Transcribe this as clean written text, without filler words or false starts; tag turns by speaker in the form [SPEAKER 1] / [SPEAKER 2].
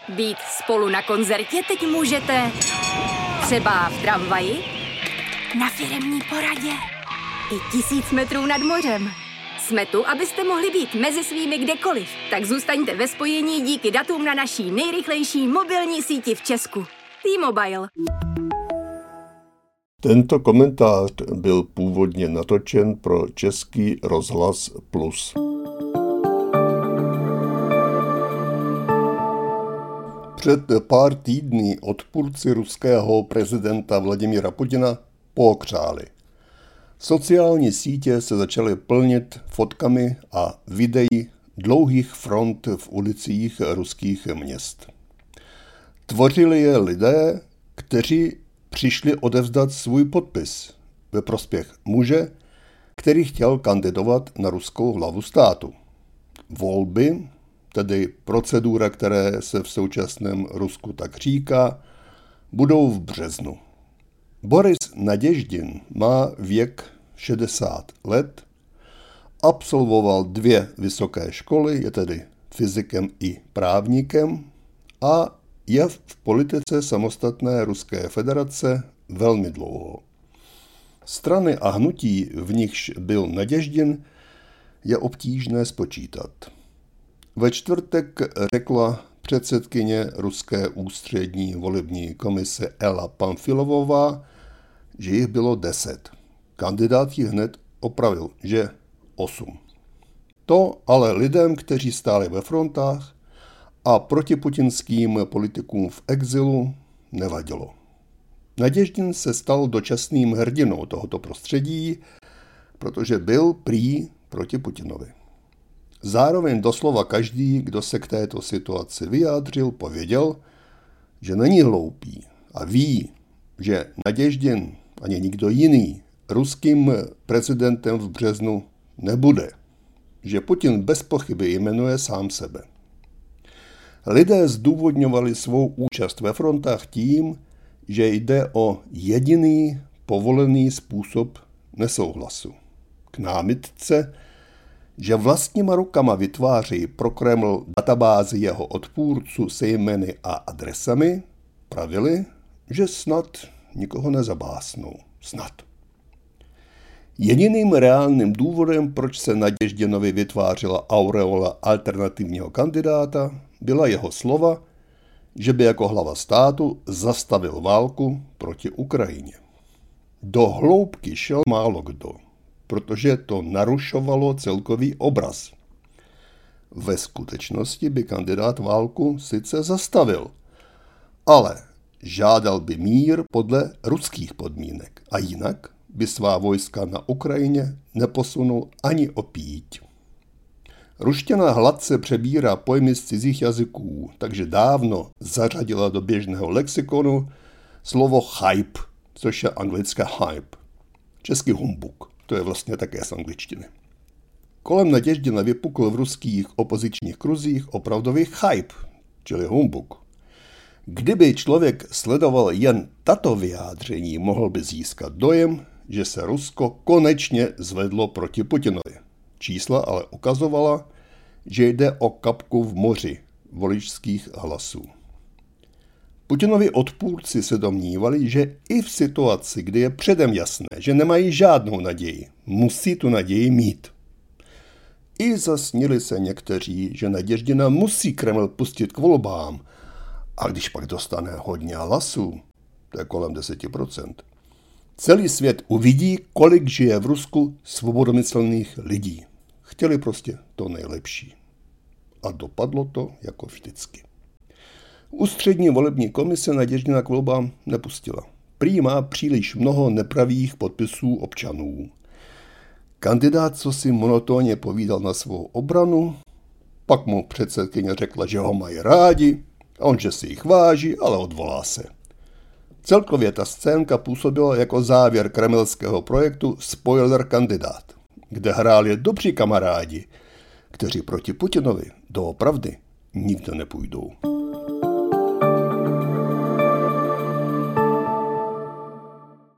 [SPEAKER 1] Být spolu na koncertě teď můžete třeba v tramvaji, na firemní poradě i 1000 metrů nad mořem. Jsme tu, abyste mohli být mezi svými kdekoliv. Tak zůstaňte ve spojení díky datům na naší nejrychlejší mobilní síti v Česku. T-Mobile.
[SPEAKER 2] Tento komentář byl původně natočen pro Český rozhlas Plus. Před pár týdny odpůrci ruského prezidenta Vladimira Putina pookřáli. Sociální sítě se začaly plnit fotkami a videí dlouhých front v ulicích ruských měst. Tvořili je lidé, kteří přišli odevzdat svůj podpis ve prospěch muže, který chtěl kandidovat na ruskou hlavu státu. Volby, tedy procedura, které se v současném Rusku tak říká, budou v březnu. Boris Naděždin má věk 60 let, absolvoval 2 vysoké školy, je tedy fyzikem i právníkem a je v politice samostatné Ruské federace velmi dlouho. Strany a hnutí, v nichž byl Naděždin, je obtížné spočítat. Ve čtvrtek řekla předsedkyně Ruské ústřední volební komise Ela Pamfilovová, že jich bylo 10. Kandidát ji hned opravil, že 8. To ale lidem, kteří stáli ve frontách a protiputinským politikům v exilu, nevadilo. Naděždin se stal dočasným hrdinou tohoto prostředí, protože byl prý proti Putinovi. Zároveň doslova každý, kdo se k této situaci vyjádřil, pověděl, že není hloupý a ví, že Naděždin ani nikdo jiný ruským prezidentem v březnu nebude, že Putin bez pochyby jmenuje sám sebe. Lidé zdůvodňovali svou účast ve frontách tím, že jde o jediný povolený způsob nesouhlasu. K námitce, že vlastníma rukama vytváří pro Kreml databázi jeho odpůrců se jmény a adresami, pravili, že snad nikoho nezabásnou. Snad. Jediným reálným důvodem, proč se Naděždinovi vytvářela aureola alternativního kandidáta, byla jeho slova, že by jako hlava státu zastavil válku proti Ukrajině. Do hloubky šel málo kdo, protože to narušovalo celkový obraz. Ve skutečnosti by kandidát válku sice zastavil, ale žádal by mír podle ruských podmínek a jinak by svá vojska na Ukrajině neposunul ani o píď. Ruština hladce přebírá pojmy z cizích jazyků, takže dávno zařadila do běžného lexikonu slovo hype, což je anglické hype, český humbuk, to je vlastně také z angličtiny. Kolem Naděždina vypukl v ruských opozičních kruzích opravdový hype, čili humbuk. Kdyby člověk sledoval jen tato vyjádření, mohl by získat dojem, že se Rusko konečně zvedlo proti Putinovi. Čísla ale ukazovala, že jde o kapku v moři voličských hlasů. Putinovi odpůrci se domnívali, že i v situaci, kdy je předem jasné, že nemají žádnou naději, musí tu naději mít. I zasnili se někteří, že Naděždina musí Kreml pustit k volbám, a když pak dostane hodně hlasů, to je kolem 10%, celý svět uvidí, kolik žije v Rusku svobodomyslných lidí. Chtěli prostě to nejlepší. A dopadlo to jako vždycky. Ústřední volební komise Naděždina k volbám nepustila. Prý má příliš mnoho nepravých podpisů občanů. Kandidát, co si monotónně povídal na svou obranu, pak mu předsedkyně řekla, že ho mají rádi, a on, že si jich váží, ale odvolá se. Celkově ta scénka působila jako závěr kremelského projektu Spoiler kandidát, kde hráli dobří kamarádi, kteří proti Putinovi doopravdy nikdo nepůjdou.